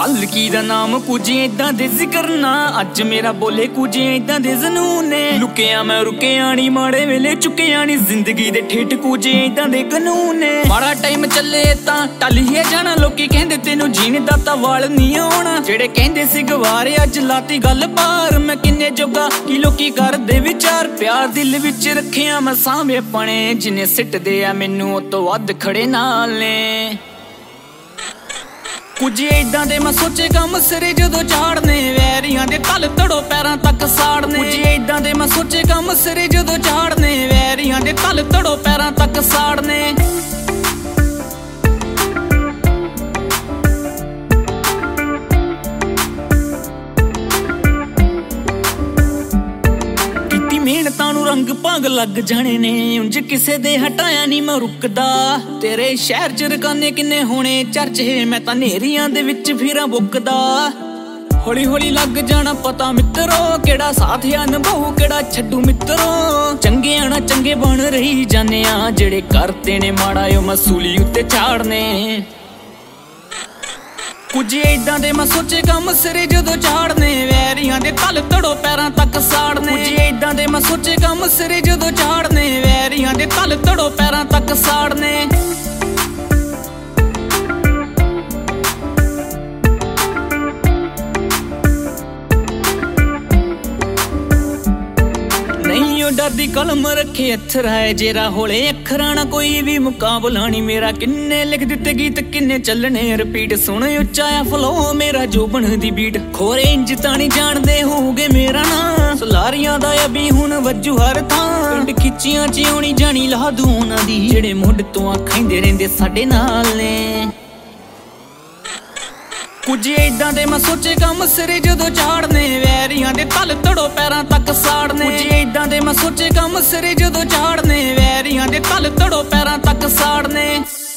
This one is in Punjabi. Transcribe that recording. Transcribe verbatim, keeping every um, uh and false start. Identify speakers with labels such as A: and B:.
A: ਹਲਕੀ ਦਾ ਨਾਮ ਕੁਝ ਏਦਾਂ ਦੇ ਜ਼ਿਕਰ ਨਾ ਅੱਜ ਮੇਰਾ ਬੋਲੇ ਕੁਝ ਏਦਾਂ ਦੇ ਜਨੂਨ ਨੇ ਲੁਕਿਆ ਮੈਂ ਰੁਕਿਆ ਨੀ ਮਾੜੇ ਵੇਲੇ ਚੁੱਕਿਆ ਨੀ ਜ਼ਿੰਦਗੀ ਦੇ ਠੇਠ ਕੁਝ ਏਦਾਂ ਦੇ ਕਾਨੂੰਨ ਨੇ ਮਾੜਾ ਟਾਈਮ ਚੱਲੇ ਤਾਂ ਟੱਲੀਏ ਜਾਣਾ ਲੋਕੀ ਕਹਿੰਦੇ ਤੈਨੂੰ ਜੀਣ ਦਾ ਤਾਂ ਵਾਲ ਨਹੀਂ ਆਉਣਾ ਜਿਹੜੇ ਕਹਿੰਦੇ ਸੀ ਗਵਾਰੇ ਅੱਜ ਲਾਤੀ ਗੱਲ ਬਾਹਰ ਮੈਂ ਕਿੰਨੇ ਜੋਗਾ ਕੀ ਲੋਕੀ ਕਰਦੇ ਵਿਚਾਰ ਪਿਆਰ ਦਿਲ ਵਿੱਚ ਰੱਖਿਆ ਮੈਂ ਸਾਂਭੇ ਪਣੇ ਜਿੰਨੇ ਸਿੱਟਦੇ ਆ ਮੈਨੂੰ ਉਹ ਤੋਂ ਵੱਧ ਖੜੇ ਨਾਲ ਨੇ ਕੁਝ ਏਦਾਂ ਦੇ ਮੈਂ ਸੋਚੇ ਕੰਮ ਸਿਰੇ ਜਦੋਂ ਝਾੜਨੇ ਵੈਰੀਆਂ ਦੇ ਤਲ ਤੜੋ ਪੈਰਾਂ ਤੱਕ ਸਾੜਨੇ ਕੁਝ ਏਦਾਂ ਦੇ ਮੈਂ ਸੋਚੇ ਕੰਮ ਸਿਰੇ ਜਦੋਂ ਝਾੜਨੇ ਵੈਰੀਆਂ ਦੇ ਤਲ ਤੜੋ ਪੈਰਾਂ ਤੱਕ ਸਾੜਨੇ ਮਿਹਨਤਾਂ ਨੂੰ ਰੰਗ ਭੰਗ ਲੱਗ ਜਾਣੇ ਨੇ ਉਂਝ ਕਿਸੇ ਦੇ ਹਟਾਇਆ ਨਹੀਂ ਮੈਂ ਰੁਕਦਾ ਤੇਰੇ ਸ਼ਹਿਰ ਚ ਰਕਾਨੇ ਕਿੰਨੇ ਹੋਣੇ ਚਰਚੇ ਮੈਂ ਤਾਂ ਨੇਰੀਆਂ ਦੇ ਵਿੱਚ ਫਿਰਾਂ ਬੁੱਕਦਾ ਹੌਲੀ ਹੌਲੀ ਲੱਗ ਜਾਣਾ ਪਤਾ ਮਿੱਤਰੋ ਕਿਹੜਾ ਸਾਥ ਆ ਨਿਭਾਊ ਕਿਹੜਾ ਛੱਡੂ ਮਿੱਤਰੋ ਚੰਗਿਆਂ ਨਾਲ ਚੰਗੇ ਬਣ ਰਹੀ ਜਾਂਦੇ ਆ ਜਿਹੜੇ ਕਰਤੇ ਨੇ ਮਾੜਾ ਉਹ ਮਸੂਲੀ ਉੱਤੇ ਝਾੜਨੇ ਕੁਝ ਏਦਾਂ ਦੇ ਮੈਂ ਸੋਚੇ ਕੰਮ ਸਿਰੇ ਜਦੋਂ ਝਾੜਨੇ ਵੈਰੀਆਂ ਦੇ ਤਲ ਤੜੋ ਪੈਰਾਂ ਤੱਕ ਸਾੜਨੇ ਕੁਝ ਏਦਾਂ ਦੇ ਮੈਂ ਸੋਚੇ ਕੰਮ ਸਿਰੇ ਜਦੋਂ ਝਾੜਨੇ ਵੈਰੀਆਂ ਦੇ ਤਲ ਤੜੋ ਪੈਰਾਂ ਤੱਕ ਸਾੜਨੇ ਡਰਦੀ ਕਲਮ ਰੱਖੇ ਅੱਥਰ ਹੈ ਜੇਰਾ ਹੋਲੇ ਅੱਖਰਾਂ ਨਾ ਕੋਈ ਵੀ ਮੁਕਾਬਲਾ ਨੀ ਮੇਰਾ ਕਿੰਨੇ ਲਿਖ ਦਿੱਤੇ ਗੀਤ ਕਿੰਨੇ ਚੱਲਣੇ ਰਿਪੀਟ ਸੁਣ ਉੱਚਾ ਆ ਫਲੋ ਮੇਰਾ ਜੋ ਬਣਦੀ ਬੀਟ ਖੋਰੇ ਇੰਜ ਤਾਂ ਨਹੀਂ ਜਾਣਦੇ ਹੋਊਗੇ ਮੇਰਾ ਨਾਂ ਸਲਾਰੀਆਂ ਦਾ ਅਬੀ ਹੁਣ ਵੱਜੂ ਹਰ ਥਾਂ ਪਿੰਡ ਖਿੱਚੀਆਂ ਚ ਆਉਣੀ ਜਾਣੀ ਲਾ ਦੂ ਉਹਨਾਂ ਦੀ ਜਿਹੜੇ ਮੁੱਢ ਤੋਂ ਆਖਾਂਦੇ ਰਹਿੰਦੇ ਸਾਡੇ ਨਾਲ ਨੇ ਕੁਝ ਏਦਾਂ ਦੇ ਮੈਂ ਸੋਚੇ ਕੰਮ ਸਿਰੇ ਜਦੋਂ ਝਾੜਨੇ ਵੈਰੀਆਂ ਦੇ ਤਲ ਤੜੋ ਪੈਰਾਂ ਤੱਕ ਸਾੜਨੇ ਕੁਝ ਏਦਾਂ ਦੇ ਮੈਂ ਸੋਚੇ ਕੰਮ ਸਿਰੇ ਜਦੋਂ ਝਾੜਨੇ ਵੈਰੀਆਂ ਦੇ ਤਲ ਤੜੋ ਪੈਰਾਂ ਤੱਕ ਸਾੜਨੇ